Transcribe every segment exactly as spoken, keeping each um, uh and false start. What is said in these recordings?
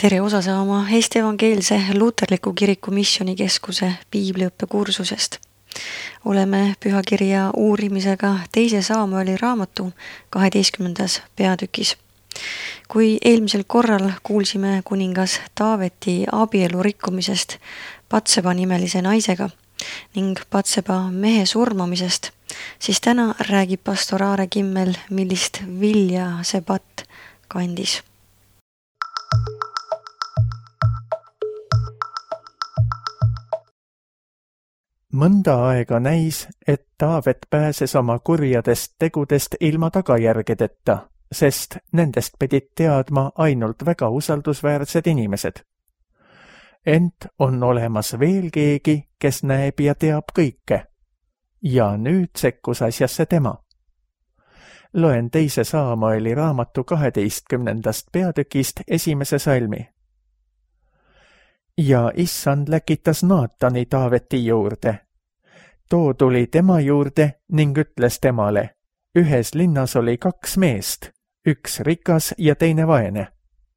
Tere osa saama Eesti Evangeelse Luterliku Kiriku Missioonikeskuse piibliõppekursusest. Oleme pühakirja uurimisega teise Saamueli raamatu kaheteistkümnendas peatükis. Kui eelmisel korral kuulsime kuningas Taaveti abielu rikkumisest Patseba nimelise naisega ning Patseba mehe surmamisest, siis täna räägib pastor Aare Kimmel, millist vilja see patt kandis. Mõnda aega näis, et Taavet pääses oma kurjadest tegudest ilma tagajärgedeta, sest nendest pidid teadma ainult väga usaldusväärsed inimesed. Ent on olemas veel keegi, kes näeb ja teab kõike. Ja nüüd sekkus asjasse tema. Loen teise Saamueli raamatu kaheteistkümnendast peatükist esimese salmi. Ja issand läkitas Naatani Taaveti juurde. Too tuli tema juurde ning ütles temale, ühes linnas oli kaks meest, üks rikas ja teine vaene.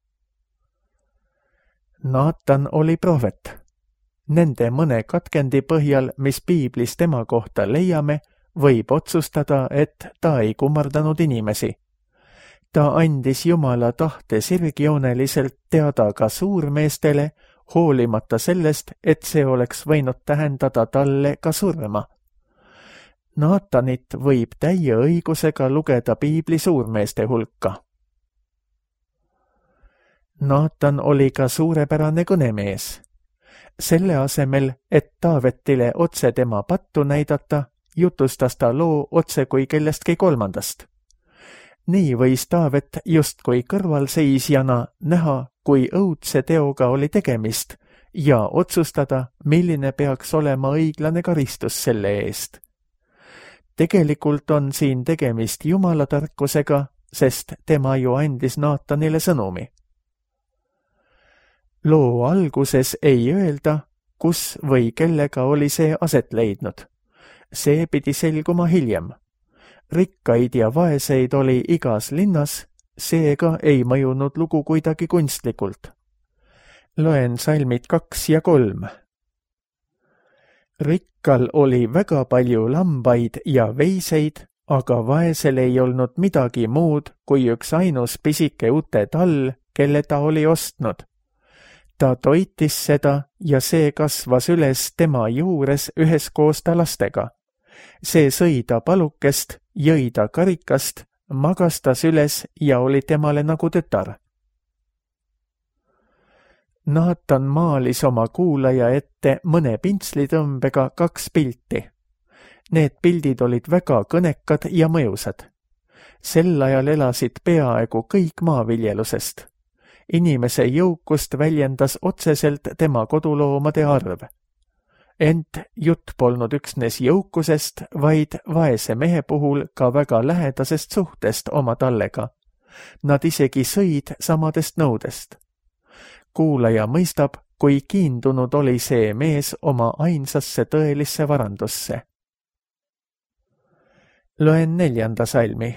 Naatan oli prohvet. Nende mõne katkendi põhjal, mis piiblis tema kohta leiame, võib otsustada, et ta ei kummardanud inimesi. Ta andis Jumala tahte sirgjooneliselt teada ka suurmeestele, hoolimata sellest, et see oleks võinud tähendada talle ka surma. Naatanit võib täie õigusega lugeda piibli suurmeeste hulka. Naatan oli ka suurepärane kõnemees. Selle asemel, et Taavetile otse tema pattu näidata, jutustas ta loo otse kui kellestki kolmandast. Nii võis Taavet justkui kõrvalseisjana näha, kui õudse teoga oli tegemist ja otsustada, milline peaks olema õiglane karistus selle eest. Tegelikult on siin tegemist Jumala tarkusega, sest tema ju andis Naatanile sõnumi. Loo alguses ei öelda, kus või kellega oli see aset leidnud. See pidi selguma hiljem. Rikkaid ja vaeseid oli igas linnas, seega ei mõjunud lugu kuidagi kunstlikult. Loen salmid kaks ja kolm. Rikkal oli väga palju lambaid ja veiseid, aga vaesel ei olnud midagi muud kui üks ainus pisike ute tall, kelle ta oli ostnud. Ta toitis seda ja see kasvas üles tema juures üheskoos ta lastega. See sõi ta palukest, jõi ta karikast, magastas üles ja oli temale nagu tütar. Naatan maalis oma kuulaja ette mõne pintslitõmbega kaks pilti. Need pildid olid väga kõnekad ja mõjusad. Sel ajal elasid peaaegu kõik maaviljelusest. Inimese jõukust väljendas otseselt tema koduloomade arv. Ent jutt polnud üksnes jõukusest, vaid vaese mehe puhul ka väga lähedasest suhtest oma tallega. Nad isegi sõid samadest nõudest. Kuulaja mõistab, kui kiindunud oli see mees oma ainsasse tõelisse varandusse. Loen neljanda salmi.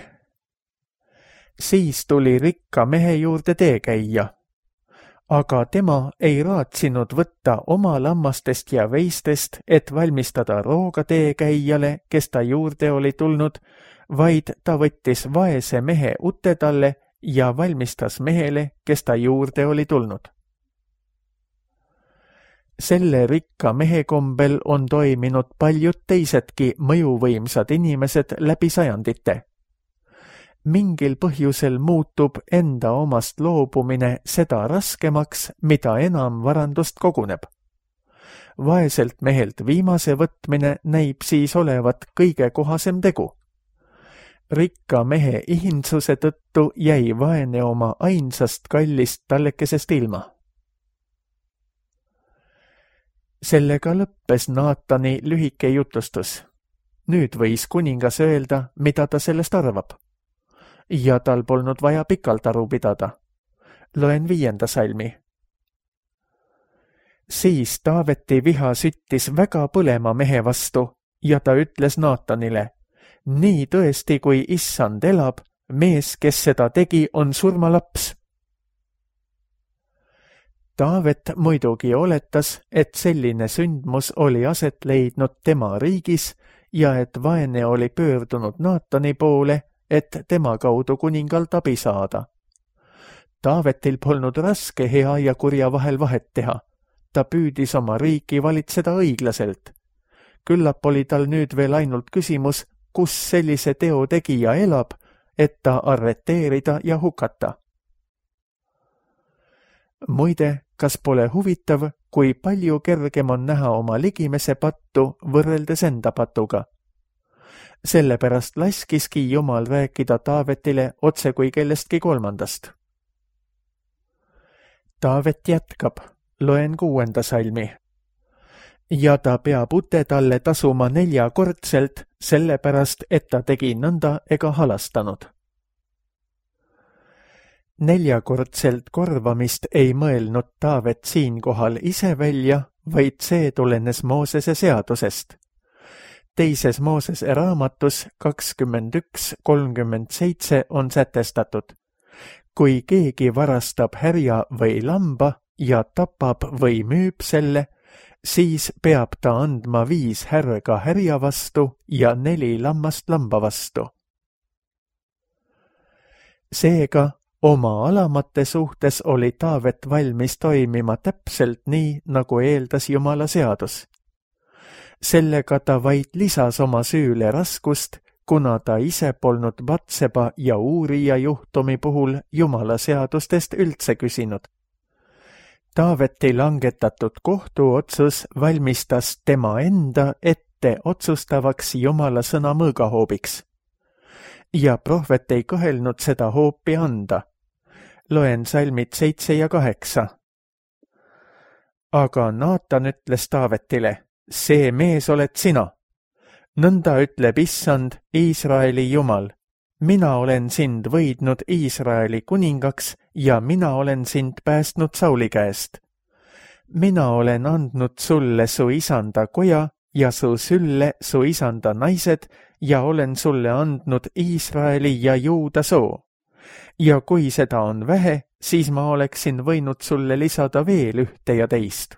Siis tuli rikka mehe juurde teekäija. Aga tema ei raatsinud võtta oma lammastest ja veistest, et valmistada rooga teekäijale, kes ta juurde oli tulnud, vaid ta võttis vaese mehe ute talle ja valmistas mehele, kes ta juurde oli tulnud. Selle rikka mehe kombel on toiminud paljud teisedki mõjuvõimsad inimesed läbi sajandite. Mingil põhjusel muutub enda omast loobumine seda raskemaks, mida enam varandust koguneb. Vaeselt mehelt viimase võtmine näib siis olevat kõige kohasem tegu. Rikka mehe ihinsuse tõttu jäi vaene oma ainsast kallist tallekesest ilma. Sellega lõppes Naatani lühike jutustus. Nüüd võis kuningas öelda, mida ta sellest arvab. Ja tal polnud vaja pikalt aru pidada. Loen viienda salmi. Siis Taaveti viha süttis väga põlema mehe vastu ja ta ütles Naatanile, nii tõesti kui issand elab, mees, kes seda tegi, on surmalaps. Taavet muidugi oletas, et selline sündmus oli aset leidnud tema riigis ja et vaene oli pöördunud Naatani poole, et tema kaudu kuningalt abi saada. Taavetil polnud raske hea ja kurja vahel vahet teha. Ta püüdis oma riiki valitseda õiglaselt. Küllap oli tal nüüd veel ainult küsimus, kus sellise teo tegija elab, et ta arreteerida ja hukata. Muide, kas pole huvitav, kui palju kergem on näha oma ligimese pattu võrreldes enda patuga? Sellepärast laskiski Jumal rääkida Taavetile otse kui kellestki kolmandast. Taavet jätkab, loen kuuenda salmi. Ja ta peab ute talle tasuma neljakordselt, sellepärast, et ta tegi nõnda ega halastanud. Neljakordselt korvamist ei mõelnud Taavet siinkohal ise välja, vaid see tulenes Moosese seadusest. Teises Moosese raamatus kakskümmend üks kolmkümmend seitse on sätestatud. Kui keegi varastab härja või lamba ja tapab või müüb selle, siis peab ta andma viis härga härja vastu ja neli lammast lamba vastu. Seega, oma alamate suhtes oli Taavet valmis toimima täpselt nii, nagu eeldas Jumala seadus. Sellega ta vaid lisas oma süüle raskust, kuna ta ise polnud Batseba ja Uurija juhtumi puhul Jumala seadustest üldse küsinud. Taaveti langetatud kohtuotsus valmistas tema enda ette otsustavaks Jumala sõna mõõgahoobiks. Ja prohvet ei kõhelnud seda hoopi anda. Loen salmid seitse ja kaheksa. Aga Naatan ütles Taavetile, see mees oled sina. Nõnda ütleb Issand, Iisraeli Jumal. Mina olen sind võidnud Iisraeli kuningaks ja mina olen sind päästnud Sauli käest. Mina olen andnud sulle su isanda koja ja su sülle su isanda naised ja olen sulle andnud Iisraeli ja Juuda soo. Ja kui seda on vähe, siis ma oleksin võinud sulle lisada veel ühte ja teist.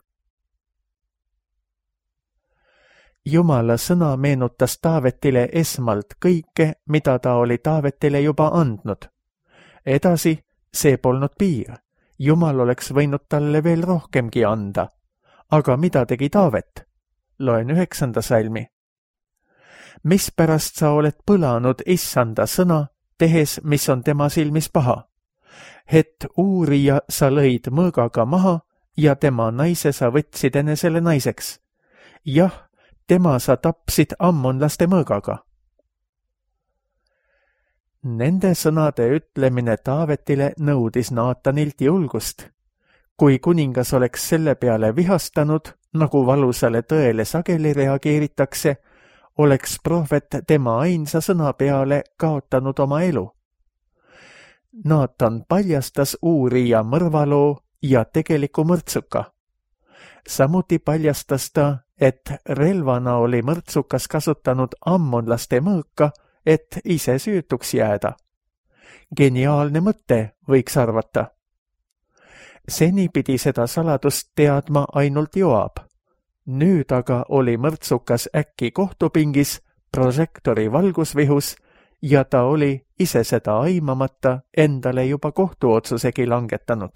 Jumala sõna meenutas Taavetile esmalt kõike, mida ta oli Taavetile juba andnud. Edasi, see polnud piir. Jumal oleks võinud talle veel rohkemgi anda. Aga mida tegi Taavet? Loen üheksanda salmi. Mispärast sa oled põlanud Issanda sõna, tehes, mis on tema silmis paha? Et Uurija sa lõid mõõgaga maha ja tema naise sa võtsid enesele naiseks. Jah, tema sa tapsid ammonlaste mõõgaga. Nende sõnade ütlemine Taavetile nõudis Naatanilt julgust. Kui kuningas oleks selle peale vihastanud, nagu valusale tõele sageli reageeritakse, oleks prohvet tema ainsa sõna peale kaotanud oma elu. Naatan paljastas Uurija mõrvaloo ja tegeliku mõrtsuka. Samuti paljastas ta, et relvana oli mõrtsukas kasutanud ammonlaste mõõka, et ise süütuks jääda. Geniaalne mõte, võiks arvata. Seni pidi seda saladust teadma ainult Joab. Nüüd aga oli mõrtsukas äkki kohtupingis, prožektori valgusvihus ja ta oli ise seda aimamata endale juba kohtuotsusegi langetanud.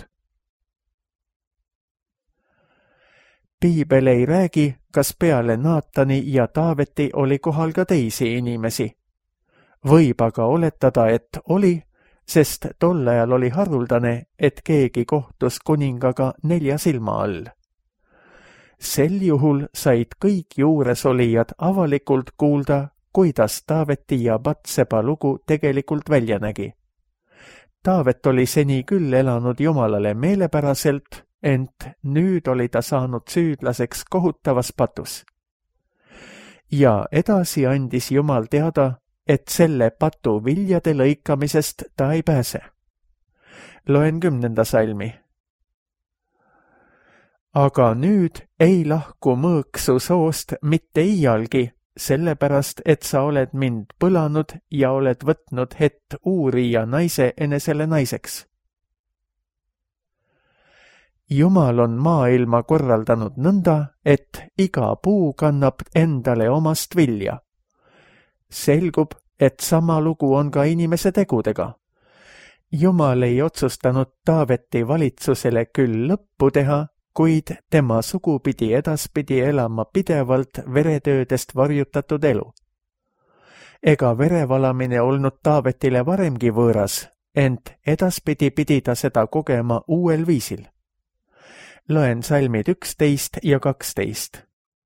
Piibel ei räägi, kas peale Naatani ja Taaveti oli kohal ka teisi inimesi. Võib aga oletada, et oli, sest tol ajal oli haruldane, et keegi kohtus kuningaga nelja silma all. Sel juhul said kõik juuresolijad avalikult kuulda, kuidas Taaveti ja Batseba lugu tegelikult välja nägi. Taavet oli seni küll elanud Jumalale meelepäraselt, ent nüüd oli ta saanud süüdlaseks kohutavas patus. Ja edasi andis Jumal teada, et selle patu viljade lõikamisest ta ei pääse. Loen kümnenda salmi. Aga nüüd ei lahku mõõk su soost mitte iialgi, sellepärast, et sa oled mind põlanud ja oled võtnud Het Uurija naise enesele naiseks. Jumal on maailma korraldanud nõnda, et iga puu kannab endale omast vilja. Selgub, et sama lugu on ka inimese tegudega. Jumal ei otsustanud Taaveti valitsusele küll lõppu teha, kuid tema sugu pidi edaspidi elama pidevalt veretöödest varjutatud elu. Ega verevalamine olnud Taavetile varemgi võõras, ent edaspidi pidi ta seda kogema uuel viisil. Loen salmid üksteist ja kaksteist.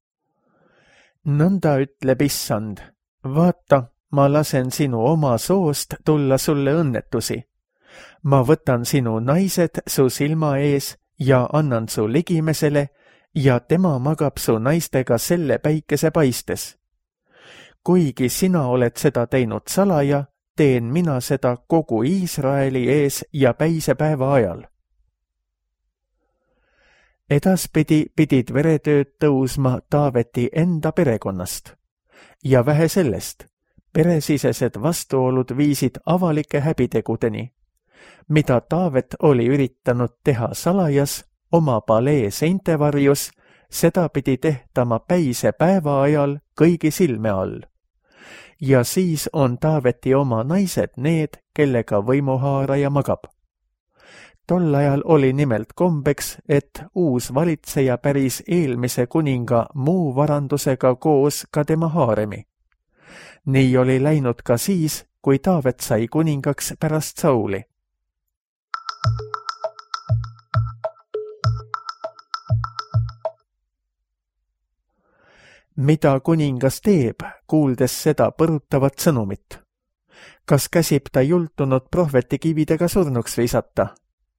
Nõnda ütleb Issand, vaata, ma lasen sinu oma soost tulla sulle õnnetusi. Ma võtan sinu naised su silma ees ja annan su ligimesele ja tema magab su naistega selle päikese paistes. Kuigi sina oled seda teinud salaja, teen mina seda kogu Iisraeli ees ja päisepäeva ajal. Edaspidi pidid veretööd tõusma Taaveti enda perekonnast. Ja vähe sellest, peresisesed vastuolud viisid avalike häbitegudeni, mida Taavet oli üritanud teha salajas, oma palee seinte varjus, seda pidi tehtama päisepäeva ajal kõigi silme all. Ja siis on Taaveti oma naised need, kellega võimuhaaraja magab. Tol ajal oli nimelt kombeks, et uus valitseja päris eelmise kuninga muu varandusega koos ka tema haaremi. Nii oli läinud ka siis, kui Taavet sai kuningaks pärast Sauli. Mida kuningas teeb, kuuldes seda põrutavat sõnumit? Kas käsib ta jultunud prohvetikividega surnuks visata?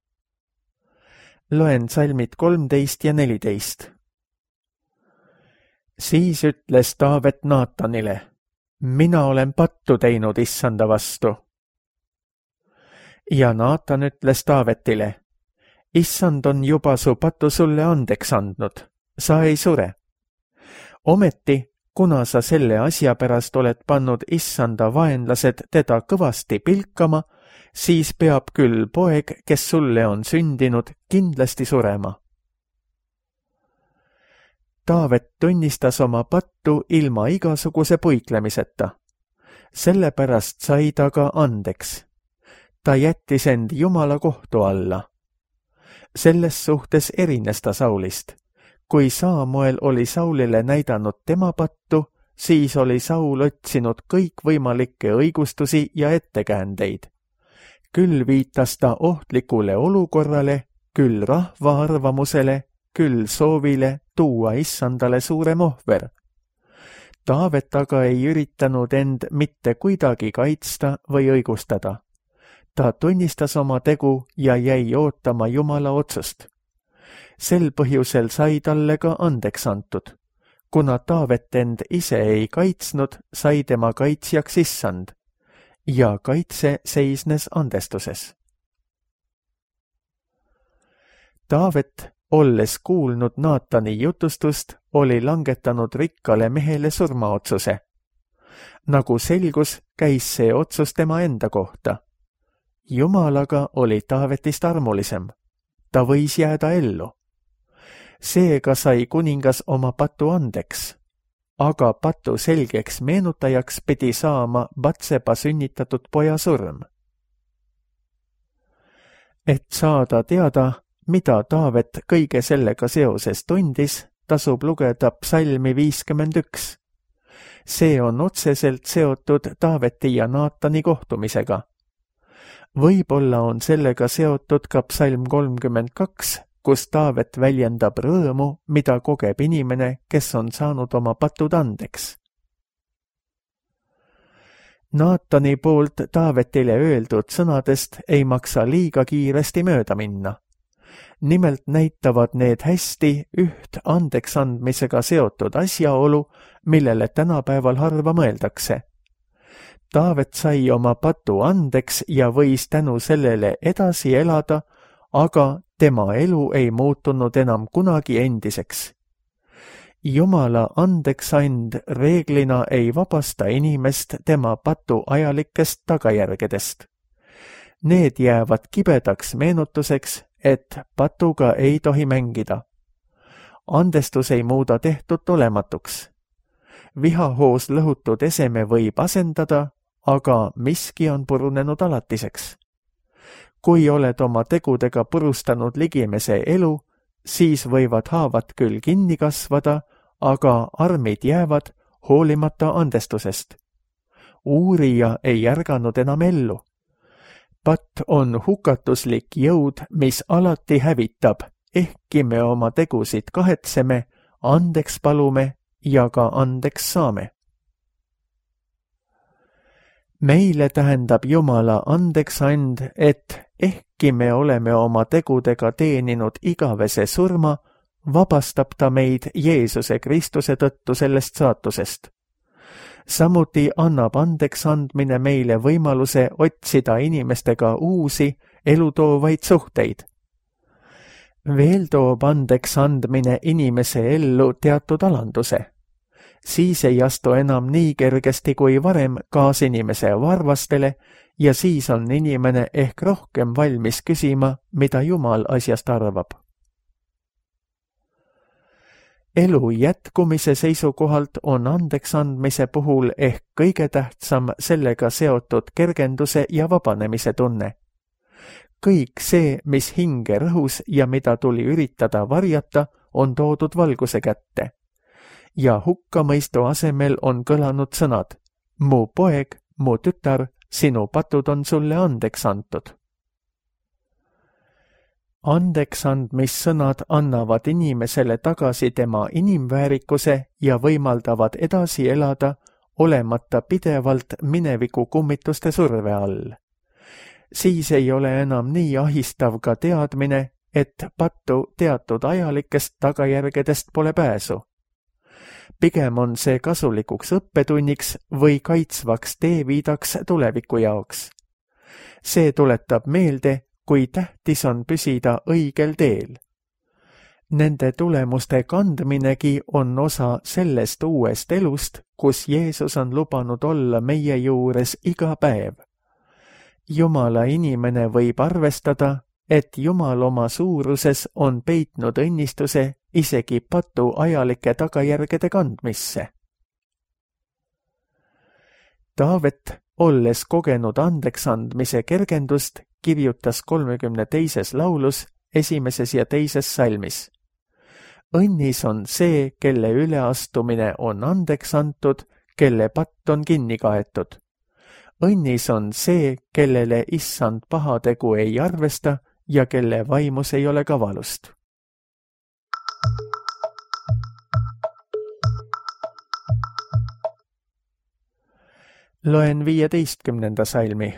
Loen salmid kolmteist ja neliteist. Siis ütles Taavet Naatanile, mina olen pattu teinud Issanda vastu. Ja Naatan ütles Taavetile, Issand on juba su patu sulle andeks andnud, sa ei sure. Ometi, kuna sa selle asja pärast oled pannud Issanda vaenlased teda kõvasti pilkama, siis peab küll poeg, kes sulle on sündinud, kindlasti surema. Taavet tunnistas oma pattu ilma igasuguse puiklemiseta. Sellepärast sai ta ka andeks. Ta jättis end Jumala kohtu alla. Selles suhtes erines ta Saulist. Kui Saamuel oli Saulile näidanud tema pattu, siis oli Saul otsinud kõikvõimalikke õigustusi ja ettekäändeid. Küll viitas ta ohtlikule olukorrale, küll rahva arvamusele, küll soovile tuua Issandale suurem ohver. Taavet aga ei üritanud end mitte kuidagi kaitsta või õigustada. Ta tunnistas oma tegu ja jäi ootama Jumala otsust. Sel põhjusel sai talle ka andeks antud. Kuna Taavet end ise ei kaitsnud, sai tema kaitsjaks Issand. Ja kaitse seisnes andestuses. Taavet, olles kuulnud Naatani jutustust, oli langetanud rikkale mehele surmaotsuse. Nagu selgus, käis see otsus tema enda kohta. Jumalaga oli Taavetist armulisem. Ta võis jääda ellu. Seega sai kuningas oma patu andeks. Aga patu selgeks meenutajaks pidi saama Batseba sünnitatud poja surm. Et saada teada, mida Taavet kõige sellega seoses tundis, tasub lugeda psalmi viiskümmend üks. See on otseselt seotud Taaveti ja Naatani kohtumisega. Võib-olla on sellega seotud ka psalm kolmkümmend kaks, kus Taavet väljendab rõõmu, mida kogeb inimene, kes on saanud oma patud andeks. Naatani poolt Taavetile öeldud sõnadest ei maksa liiga kiiresti mööda minna. Nimelt näitavad need hästi üht andeks andmisega seotud asjaolu, millele tänapäeval harva mõeldakse. Taavet sai oma patu andeks ja võis tänu sellele edasi elada, aga tema elu ei muutunud enam kunagi endiseks. Jumala andeksand reeglina ei vabasta inimest tema patu ajalikest tagajärgedest. Need jäävad kibedaks meenutuseks, et patuga ei tohi mängida. Andestus ei muuda tehtut olematuks. Vihahoos lõhutud eseme võib asendada, aga miski on purunenud alatiseks. Kui oled oma tegudega purustanud ligimese elu, siis võivad haavad küll kinni kasvada, aga armid jäävad hoolimata andestusest. Uurija ei ärganud enam ellu. Patt on hukatuslik jõud, mis alati hävitab, ehkki me oma tegusid kahetseme, andeks palume ja ka andeks saame. Meile tähendab Jumala andeksand, et ehkki me oleme oma tegudega teeninud igavese surma, vabastab ta meid Jeesuse Kristuse tõttu sellest saatusest. Samuti annab andeksandmine meile võimaluse otsida inimestega uusi elutoovaid suhteid. Veel toob andeksandmine inimese ellu teatud alanduse. Siis ei astu enam nii kergesti kui varem kaasinimese varvastele ja siis on inimene ehk rohkem valmis küsima, mida Jumal asjast arvab. Elu jätkumise seisukohalt on andeksandmise puhul ehk kõige tähtsam sellega seotud kergenduse ja vabanemise tunne. Kõik see, mis hinge rõhus ja mida tuli üritada varjata, on toodud valguse kätte. Ja hukkamõistu asemel on kõlanud sõnad: mu poeg, mu tütar, sinu patud on sulle andeks antud. Andeksandmissõnad annavad inimesele tagasi tema inimväärikuse ja võimaldavad edasi elada, olemata pidevalt mineviku kummituste surve all. Siis ei ole enam nii ahistav ka teadmine, et pattu teatud ajalikest tagajärgedest pole pääsu. Pigem on see kasulikuks õppetunniks või kaitsvaks teeviidaks tuleviku jaoks. See tuletab meelde, kui tähtis on püsida õigel teel. Nende tulemuste kandminegi on osa sellest uuest elust, kus Jeesus on lubanud olla meie juures iga päev. Jumala inimene võib arvestada, et Jumal oma suuruses on peitnud õnnistuse isegi patu ajalike tagajärgede kandmisse. Taavet, olles kogenud andeksandmise kergendust, kirjutas kolmekümne teises laulus, esimeses ja teises salmis. Õnnis on see, kelle üleastumine on andeks antud, kelle patt on kinni kaetud. Õnnis on see, kellele issand pahategu ei arvesta ja kelle vaimus ei ole kavalust. Loen viieteistkümnenda salmi.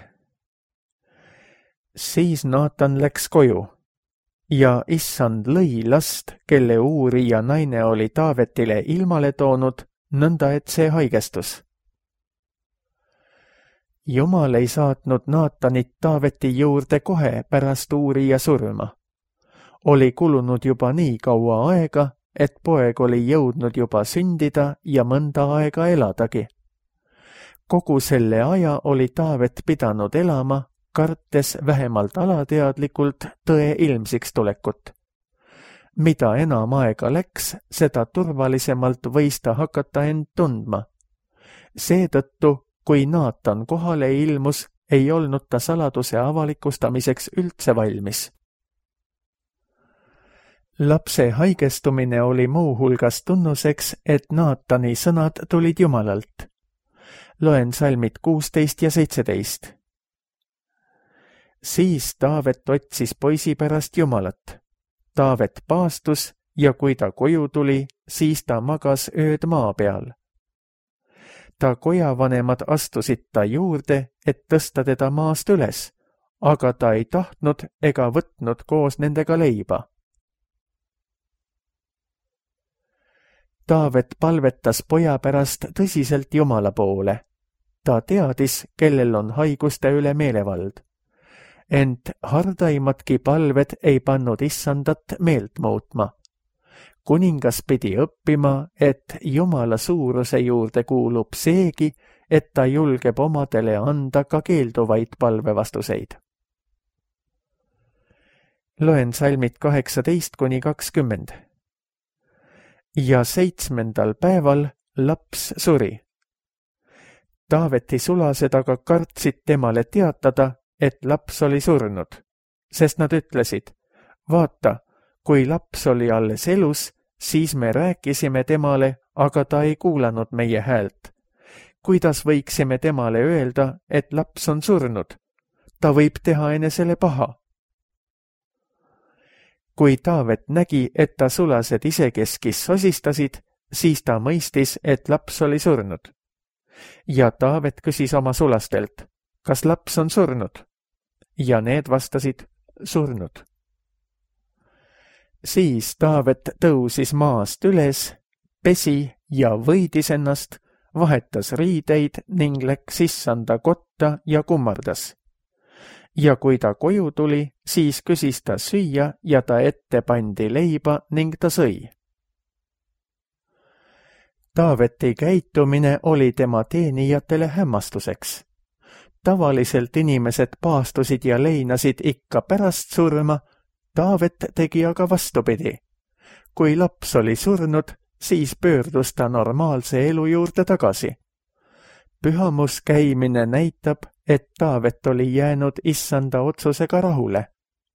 Siis Naatan läks koju ja issand lõi last, kelle uurija naine oli Taavetile ilmale toonud, nõnda et see haigestus. Jumal ei saatnud Naatanit Taaveti juurde kohe pärast uurija surma. Oli kulunud juba nii kaua aega, et poeg oli jõudnud juba sündida ja mõnda aega eladagi. Kogu selle aja oli Taavet pidanud elama, kartes vähemalt alateadlikult tõe ilmsiks tulekut. Mida enam aega läks, seda turvalisemalt võis ta hakata end tundma. Seetõttu, kui Naatan kohale ilmus, ei olnud ta saladuse avalikustamiseks üldse valmis. Lapse haigestumine oli muu hulgas tunnuseks, et Naatani sõnad tulid Jumalalt. Loen salmid kuusteist ja seitseteist. Siis Taavet otsis poisi pärast Jumalat. Taavet paastus ja kui ta koju tuli, siis ta magas ööd maa peal. Ta kojavanemad astusid ta juurde, et tõsta teda maast üles, aga ta ei tahtnud ega võtnud koos nendega leiba. Taavet palvetas poja pärast tõsiselt Jumala poole. Ta teadis, kellel on haiguste üle meelevald. Ent hardaimatki palved ei pannud issandat meelt muutma. Kuningas pidi õppima, et Jumala suuruse juurde kuulub seegi, et ta julgeb omadele anda ka keelduvaid palvevastuseid. Loen salmid kaheksateist kuni kakskümmend. Ja seitsmendal päeval laps suri. Taaveti sulased aga kartsid temale teatada, et laps oli surnud, sest nad ütlesid, vaata, kui laps oli alles elus, siis me rääkisime temale, aga ta ei kuulanud meie häält. Kuidas võiksime temale öelda, et laps on surnud? Ta võib teha enesele paha. Kui Taavet nägi, et ta sulased isekeskis sosistasid, siis ta mõistis, et laps oli surnud. Ja Taavet küsis oma sulastelt, kas laps on surnud? Ja need vastasid, surnud. Siis Taavet tõusis maast üles, pesi ja võidis ennast, vahetas riideid ning läks issanda kotta ja kummardas. Ja kui ta koju tuli, siis küsis ta süüa ja ta ette pandi leiba ning ta sõi. Taaveti käitumine oli tema teenijatele hämmastuseks. Tavaliselt inimesed paastusid ja leinasid ikka pärast surma, Taavet tegi aga vastupidi. Kui laps oli surnud, siis pöördus ta normaalse elu juurde tagasi. Pühamus käimine näitab, et Taavet oli jäänud issanda otsusega rahule.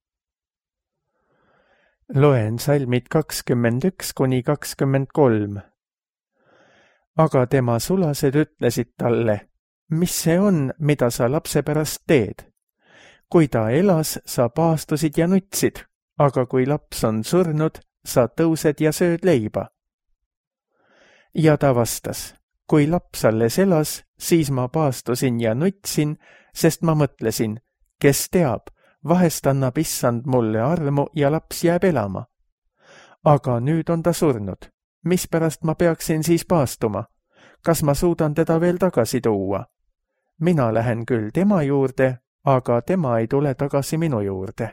Loen salmid kakskümmend üks kuni kakskümmend kolm. Aga tema sulased ütlesid talle, mis see on, mida sa lapse pärast teed? Kui ta elas, sa paastusid ja nutsid, aga kui laps on surnud, sa tõused ja sööd leiba. Ja ta vastas, kui laps alles elas, siis ma paastusin ja nutsin, sest ma mõtlesin, kes teab, vahest annab issand mulle armu ja laps jääb elama. Aga nüüd on ta surnud. Mispärast ma peaksin siis paastuma? Kas ma suudan teda veel tagasi tuua? Mina lähen küll tema juurde, aga tema ei tule tagasi minu juurde.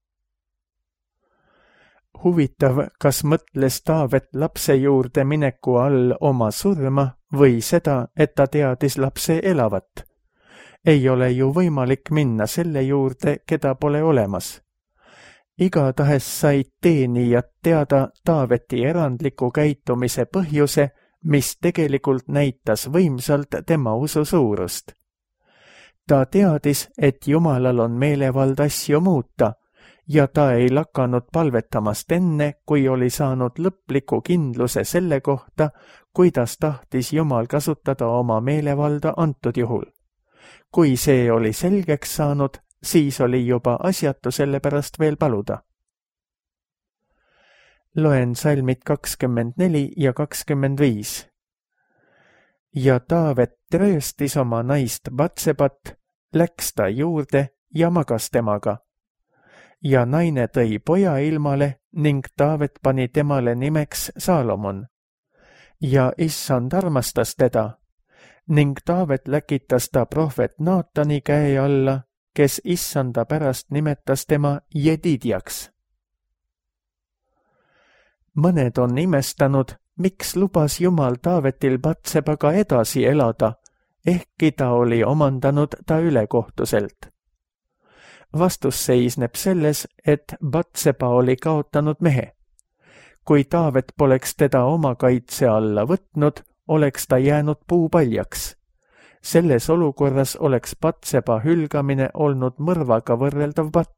Huvitav, kas mõtles Taavet lapse juurde mineku all oma surma või seda, et ta teadis lapse elavat? Ei ole ju võimalik minna selle juurde, keda pole olemas. Igatahes said teenijad teada Taaveti erandliku käitumise põhjuse, mis tegelikult näitas võimsalt tema usu suurust. Ta teadis, et Jumalal on meelevald asju muuta, ja ta ei lakanud palvetamast enne, kui oli saanud lõpliku kindluse selle kohta, kuidas tahtis Jumal kasutada oma meelevalda antud juhul. Kui see oli selgeks saanud, siis oli juba asjatu selle pärast veel paluda. Loen salmid kakskümmend neli ja kakskümmend viis. Ja Taavet trööstis oma naist Batsebat, läks ta juurde ja magas temaga. Ja naine tõi poja ilmale ning Taavet pani temale nimeks Saalomon. Ja issand armastas teda, ning Taavet läkitas ta prohvet Naatani käe alla, kes issanda pärast nimetas tema Jedidjaks. Mõned on imestanud, miks lubas Jumal Taavetil Batsebaga edasi elada, ehkki ta oli omandanud ta ülekohtuselt. Vastus seisneb selles, et Batseba oli kaotanud mehe. Kui Taavet poleks teda oma kaitse alla võtnud, oleks ta jäänud puupaljaks. Selles olukorras oleks Batseba hülgamine olnud mõrvaga võrreldav patt.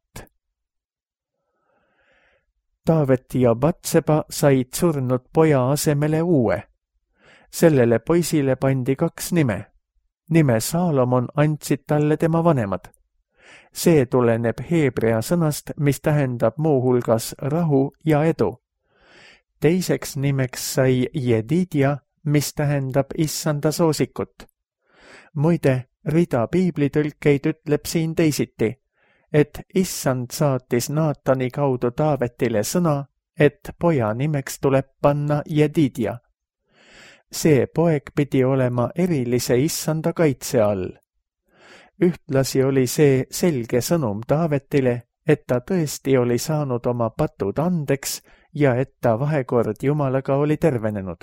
Taavet ja Batseba said surnud poja asemele uue. Sellele poisile pandi kaks nime. Nime Saalomon andsid talle tema vanemad. See tuleneb heebrea sõnast, mis tähendab muuhulgas rahu ja edu. Teiseks nimeks sai Jedidja, mis tähendab issanda soosikut. Muide, rida piiblitõlkeid ütleb siin teisiti, et issand saatis Naatani kaudu Taavetile sõna, et poja nimeks tuleb panna Jedidja. See poeg pidi olema erilise issanda kaitse all. Ühtlasi oli see selge sõnum Taavetile, et ta tõesti oli saanud oma patud andeks ja et ta vahekord Jumalaga oli tervenenud.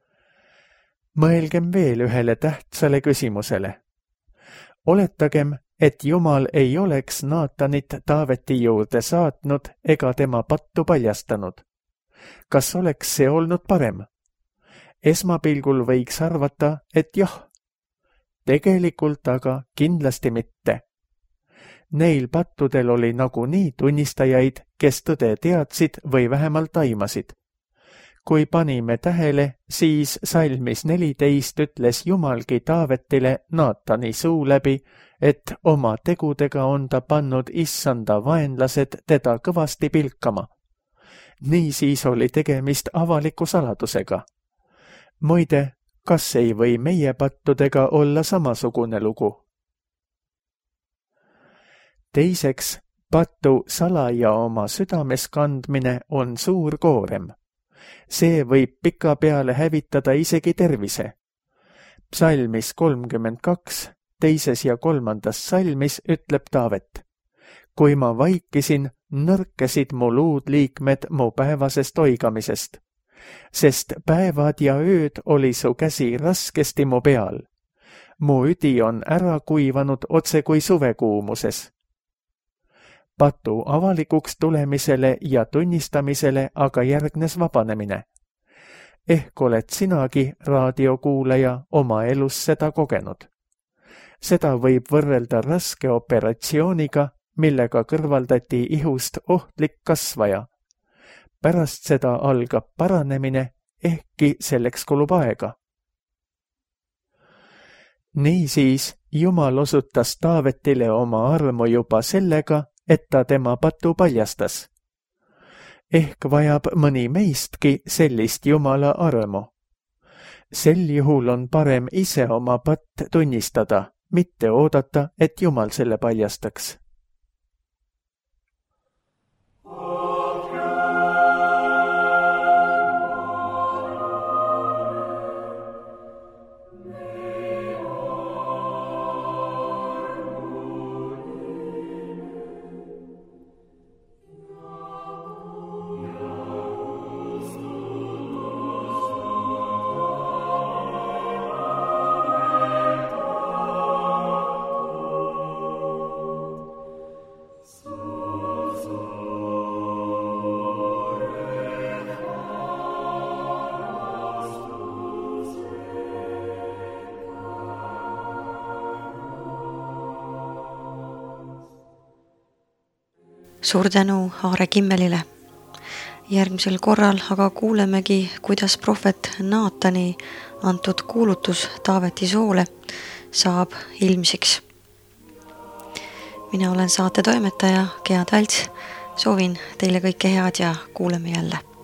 Mõelgem veel ühele tähtsale küsimusele. Oletagem, et Jumal ei oleks Naatanit Taaveti juurde saatnud ega tema pattu paljastanud. Kas oleks see olnud parem? Esmapilgul võiks arvata, et jah. Tegelikult aga kindlasti mitte. Neil pattudel oli nagunii tunnistajaid, kes tõde teadsid või vähemalt aimasid. Kui panime tähele, siis salmis neliteist ütles Jumalgi Taavetile Naatani suu läbi, et oma tegudega on ta pannud issanda vaenlased teda kõvasti pilkama. Niisiis oli tegemist avaliku saladusega. Muide, kas ei või meie pattudega olla samasugune lugu? Teiseks, pattu salaja oma südames kandmine on suur koorem. See võib pikapeale hävitada isegi tervise. Psalmis kolmkümmend kaks, teises ja kolmandas salmis ütleb Taavet. Kui ma vaikisin, nõrkesid mu luudliikmed mu päevasest oigamisest, sest päevad ja ööd oli su käsi raskesti mu peal. Mu üdi on ära kuivanud otse kui suvekuumuses. Patu avalikuks tulemisele ja tunnistamisele aga järgnes vabanemine. Ehk oled sinagi, raadiokuulaja, oma elus seda kogenud. Seda võib võrrelda raske operatsiooniga, millega kõrvaldati ihust ohtlik kasvaja. Pärast seda algab paranemine, ehkki selleks kulub aega. Niisiis, Jumal osutas Taavetile oma armu juba sellega, et ta tema patu paljastas. Ehk vajab mõni meistki sellist Jumala armu. Sel juhul on parem ise oma patt tunnistada, mitte oodata, et Jumal selle paljastaks. Suur tänu Aare Kimmelile. Järgmisel korral aga kuulemegi, kuidas prohvet Naatani antud kuulutus Taaveti soole saab ilmsiks. Mina olen saate toimetaja Gea Talts. Soovin teile kõike head ja kuuleme jälle.